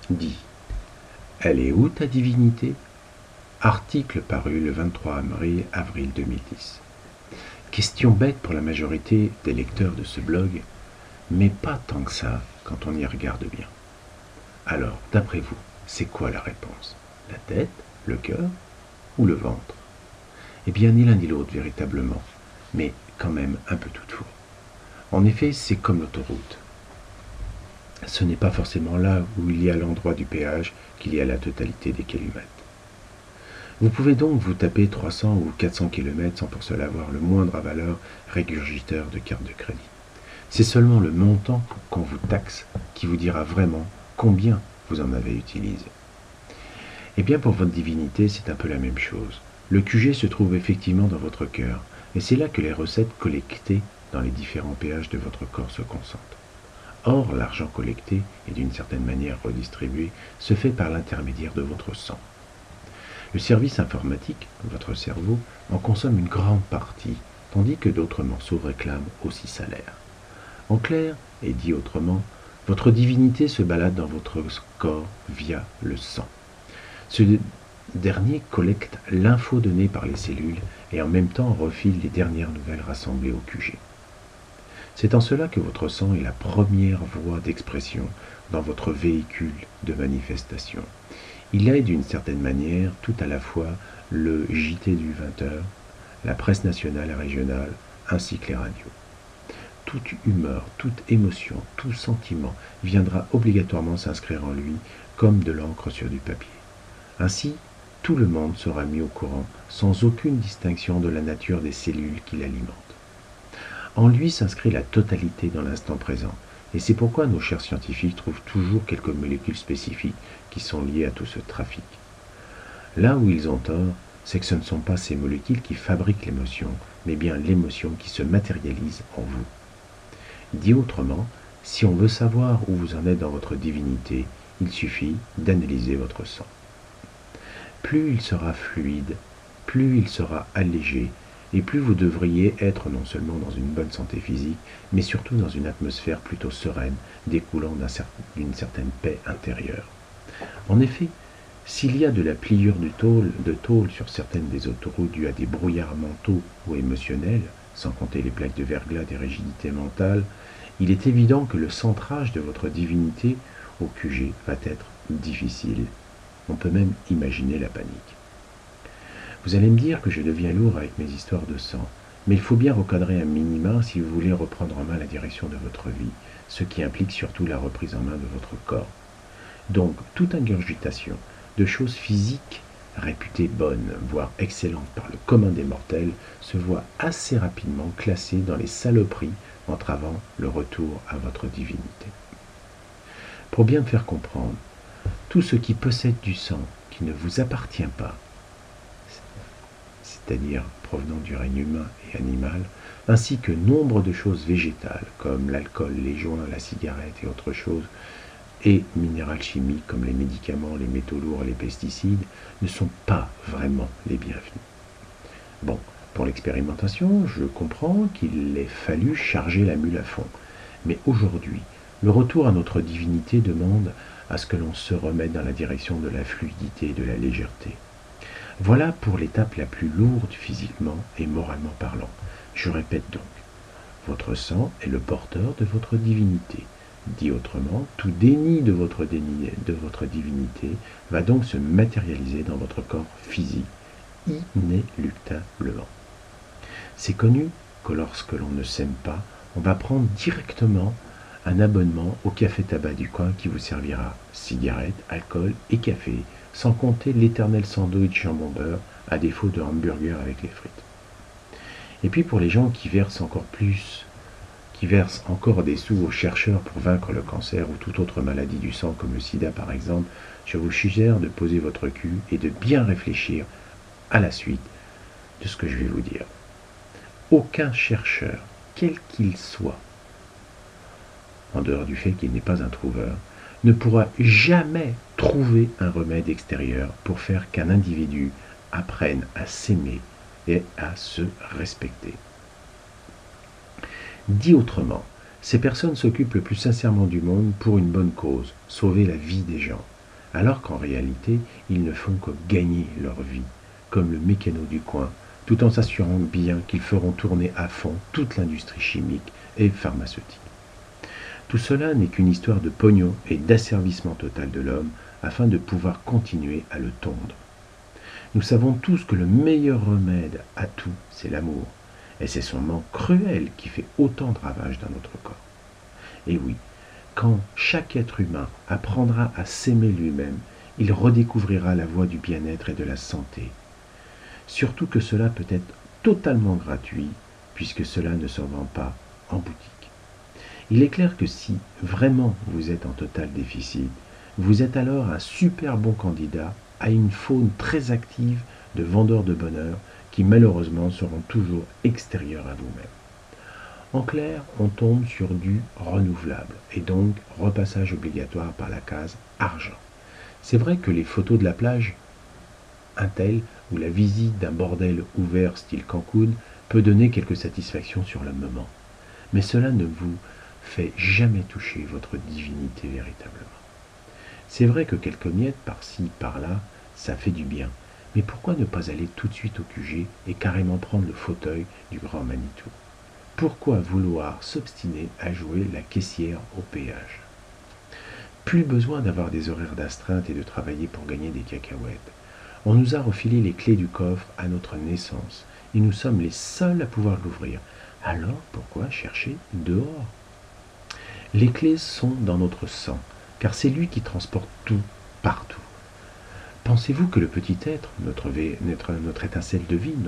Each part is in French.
dit « Elle est où ta divinité ?» Article paru le 23 avril 2010. Question bête pour la majorité des lecteurs de ce blog, mais pas tant que ça quand on y regarde bien. Alors, d'après vous, c'est quoi la réponse? La tête, le cœur ou le ventre? Eh bien, ni l'un ni l'autre véritablement, mais quand même un peu toutefois. En effet, c'est comme l'autoroute. Ce n'est pas forcément là où il y a l'endroit du péage qu'il y a la totalité des kilomètres. Vous pouvez donc vous taper 300 ou 400 km sans pour cela avoir le moindre avaleur régurgiteur de carte de crédit. C'est seulement le montant qu'on vous taxe qui vous dira vraiment combien vous en avez utilisé. Eh bien, pour votre divinité, c'est un peu la même chose. Le QG se trouve effectivement dans votre cœur, et c'est là que les recettes collectées dans les différents péages de votre corps se concentrent. Or, l'argent collecté et d'une certaine manière redistribué se fait par l'intermédiaire de votre sang. Le service informatique, votre cerveau, en consomme une grande partie, tandis que d'autres morceaux réclament aussi salaire. En clair, et dit autrement, votre divinité se balade dans votre corps via le sang. Ce dernier collecte l'info donnée par les cellules et en même temps refile les dernières nouvelles rassemblées au QG. C'est en cela que votre sang est la première voie d'expression dans votre véhicule de manifestation. Il est d'une certaine manière tout à la fois le JT du 20h, la presse nationale et régionale, ainsi que les radios. Toute humeur, toute émotion, tout sentiment viendra obligatoirement s'inscrire en lui comme de l'encre sur du papier. Ainsi, tout le monde sera mis au courant sans aucune distinction de la nature des cellules qui l'alimentent. En lui s'inscrit la totalité dans l'instant présent, et c'est pourquoi nos chers scientifiques trouvent toujours quelques molécules spécifiques qui sont liées à tout ce trafic. Là où ils ont tort, c'est que ce ne sont pas ces molécules qui fabriquent l'émotion, mais bien l'émotion qui se matérialise en vous. Dit autrement, si on veut savoir où vous en êtes dans votre divinité, il suffit d'analyser votre sang. Plus il sera fluide, plus il sera allégé, et plus vous devriez être non seulement dans une bonne santé physique, mais surtout dans une atmosphère plutôt sereine, découlant d'une certaine paix intérieure. En effet, s'il y a de la pliure de tôle sur certaines des autoroutes dues à des brouillards mentaux ou émotionnels, sans compter les plaques de verglas des rigidités mentales, il est évident que le centrage de votre divinité au QG va être difficile. On peut même imaginer la panique. Vous allez me dire que je deviens lourd avec mes histoires de sang, mais il faut bien recadrer un minima si vous voulez reprendre en main la direction de votre vie, ce qui implique surtout la reprise en main de votre corps. Donc, toute ingurgitation de choses physiques réputées bonnes, voire excellentes par le commun des mortels, se voit assez rapidement classée dans les saloperies entravant le retour à votre divinité. Pour bien me faire comprendre, tout ce qui possède du sang qui ne vous appartient pas, c'est-à-dire provenant du règne humain et animal, ainsi que nombre de choses végétales comme l'alcool, les joints, la cigarette et autres choses, et minérales chimiques comme les médicaments, les métaux lourds et les pesticides, ne sont pas vraiment les bienvenus. Bon, pour l'expérimentation, je comprends qu'il ait fallu charger la mule à fond, mais aujourd'hui, le retour à notre divinité demande à ce que l'on se remette dans la direction de la fluidité et de la légèreté. Voilà pour l'étape la plus lourde physiquement et moralement parlant. Je répète donc, votre sang est le porteur de votre divinité. Dit autrement, tout déni de votre divinité va donc se matérialiser dans votre corps physique, inéluctablement. C'est connu que lorsque l'on ne s'aime pas, on va prendre directement un abonnement au café-tabac du coin qui vous servira cigarettes, alcool et café, sans compter l'éternel sandwich jambon beurre, à défaut de hamburger avec les frites. Et puis pour les gens qui versent encore des sous aux chercheurs pour vaincre le cancer ou toute autre maladie du sang comme le sida par exemple, je vous suggère de poser votre cul et de bien réfléchir à la suite de ce que je vais vous dire. Aucun chercheur, quel qu'il soit, en dehors du fait qu'il n'est pas un trouveur, ne pourra jamais trouver un remède extérieur pour faire qu'un individu apprenne à s'aimer et à se respecter. Dit autrement, ces personnes s'occupent le plus sincèrement du monde pour une bonne cause, sauver la vie des gens. alors qu'en réalité, ils ne font que gagner leur vie, comme le mécano du coin, tout en s'assurant bien qu'ils feront tourner à fond toute l'industrie chimique et pharmaceutique. Tout cela n'est qu'une histoire de pognon et d'asservissement total de l'homme afin de pouvoir continuer à le tondre. Nous savons tous que le meilleur remède à tout, c'est l'amour, et c'est son manque cruel qui fait autant de ravages dans notre corps. Et oui, quand chaque être humain apprendra à s'aimer lui-même, il redécouvrira la voie du bien-être et de la santé. Surtout que cela peut être totalement gratuit, puisque cela ne se vend pas en boutique. Il est clair que si vraiment vous êtes en total déficit, vous êtes alors un super bon candidat à une faune très active de vendeurs de bonheur qui malheureusement seront toujours extérieurs à vous-même. En clair, on tombe sur du renouvelable et donc repassage obligatoire par la case argent. C'est vrai que les photos de la plage, un tel ou la visite d'un bordel ouvert style Cancun peut donner quelques satisfactions sur le moment, mais cela ne vous fait jamais toucher votre divinité véritablement. C'est vrai que quelques miettes par-ci, par-là, ça fait du bien, mais pourquoi ne pas aller tout de suite au QG et carrément prendre le fauteuil du grand Manitou? Pourquoi vouloir s'obstiner à jouer la caissière au péage? Plus besoin d'avoir des horaires d'astreinte et de travailler pour gagner des cacahuètes. On nous a refilé les clés du coffre à notre naissance, et nous sommes les seuls à pouvoir l'ouvrir. Alors pourquoi chercher dehors? Les clés sont dans notre sang, car c'est lui qui transporte tout, partout. Pensez-vous que le petit être, notre étincelle de vie,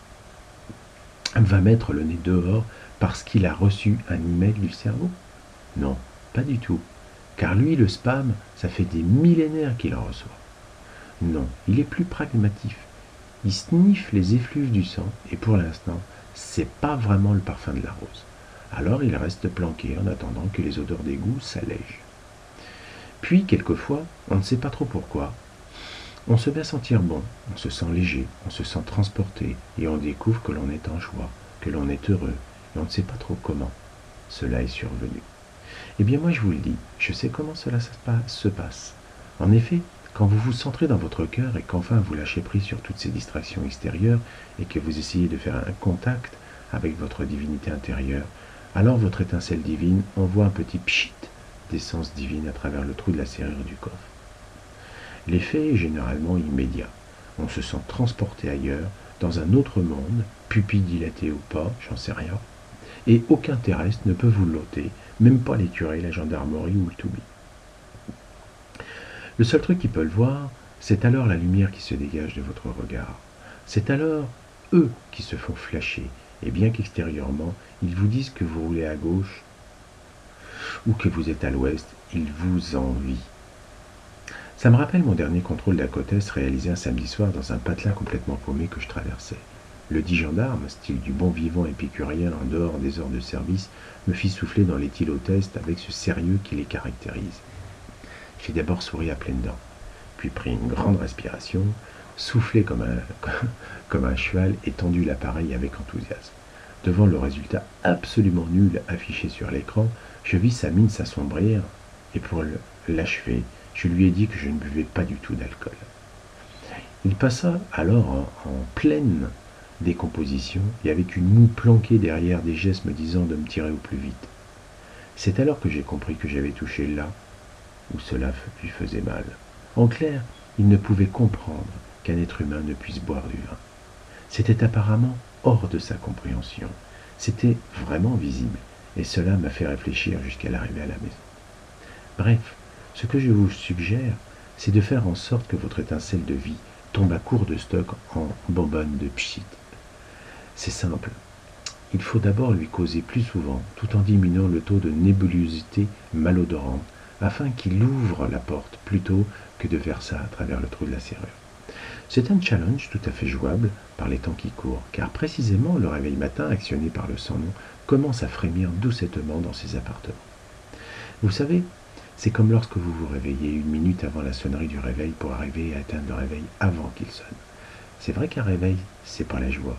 va mettre le nez dehors parce qu'il a reçu un email du cerveau? Non, pas du tout. Car lui, le spam, ça fait des millénaires qu'il en reçoit. Non, il est plus pragmatique. Il sniffe les effluves du sang et pour l'instant, c'est pas vraiment le parfum de la rose. Alors il reste planqué en attendant que les odeurs d'égout s'allègent. Puis, quelquefois, on ne sait pas trop pourquoi, on se met à sentir bon, on se sent léger, on se sent transporté, et on découvre que l'on est en joie, que l'on est heureux, et on ne sait pas trop comment cela est survenu. Eh bien moi je vous le dis, je sais comment cela se passe. En effet, quand vous vous centrez dans votre cœur et qu'enfin vous lâchez prise sur toutes ces distractions extérieures et que vous essayez de faire un contact avec votre divinité intérieure, alors votre étincelle divine envoie un petit pchit d'essence divine à travers le trou de la serrure du coffre. L'effet est généralement immédiat. On se sent transporté ailleurs, dans un autre monde, pupille dilatée ou pas, j'en sais rien, et aucun terrestre ne peut vous l'ôter, même pas les curés, la gendarmerie ou le toubib. Le seul truc qu'ils peuvent voir, c'est alors la lumière qui se dégage de votre regard. C'est alors eux qui se font flasher, et bien qu'extérieurement, ils vous disent que vous roulez à gauche ou que vous êtes à l'ouest, ils vous envient. Ça me rappelle mon dernier contrôle d'Acotès réalisé un samedi soir dans un patelin complètement paumé que je traversais. Le dit gendarme, style du bon vivant épicurien en dehors des heures de service, me fit souffler dans l'éthylotest avec ce sérieux qui les caractérise. J'ai d'abord souri à pleines dents, puis pris une grande respiration, soufflé comme un cheval et tendu l'appareil avec enthousiasme. Devant le résultat absolument nul affiché sur l'écran, je vis sa mine s'assombrir et pour l'achever, je lui ai dit que je ne buvais pas du tout d'alcool. Il passa alors en pleine décomposition et avec une moue planquée derrière des gestes me disant de me tirer au plus vite. C'est alors que j'ai compris que j'avais touché là où cela lui faisait mal. En clair, il ne pouvait comprendre qu'un être humain ne puisse boire du vin. C'était apparemment hors de sa compréhension. C'était vraiment visible et cela m'a fait réfléchir jusqu'à l'arrivée à la maison. Bref, ce que je vous suggère, c'est de faire en sorte que votre étincelle de vie tombe à court de stock en bonbonne de pchit. C'est simple. Il faut d'abord lui causer plus souvent, tout en diminuant le taux de nébulosité malodorante, afin qu'il ouvre la porte plutôt que de faire ça à travers le trou de la serrure. C'est un challenge tout à fait jouable par les temps qui courent, car précisément le réveil matin actionné par le sang commence à frémir doucettement dans ses appartements. Vous savez, c'est comme lorsque vous vous réveillez une minute avant la sonnerie du réveil pour arriver à atteindre le réveil avant qu'il sonne. C'est vrai qu'un réveil, c'est pas la joie.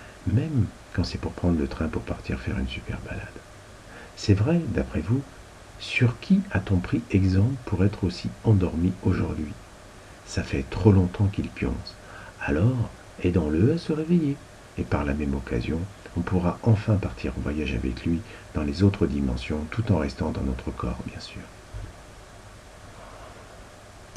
Même quand c'est pour prendre le train pour partir faire une super balade. C'est vrai, d'après vous, Sur qui a-t-on pris exemple pour être aussi endormi aujourd'hui? Ça fait trop longtemps qu'il pionce. Alors, aidons-le à se réveiller. Et par la même occasion, on pourra enfin partir en voyage avec lui dans les autres dimensions tout en restant dans notre corps, bien sûr.